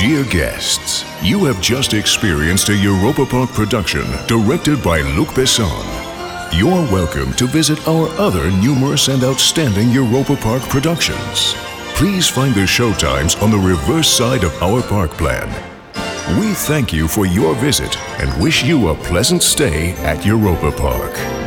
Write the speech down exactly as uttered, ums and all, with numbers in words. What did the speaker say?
Dear guests, you have just experienced a Europa Park production directed by Luc Besson. You're welcome to visit our other numerous and outstanding Europa Park productions. Please find the showtimes on the reverse side of our park plan. We thank you for your visit and wish you a pleasant stay at Europa Park.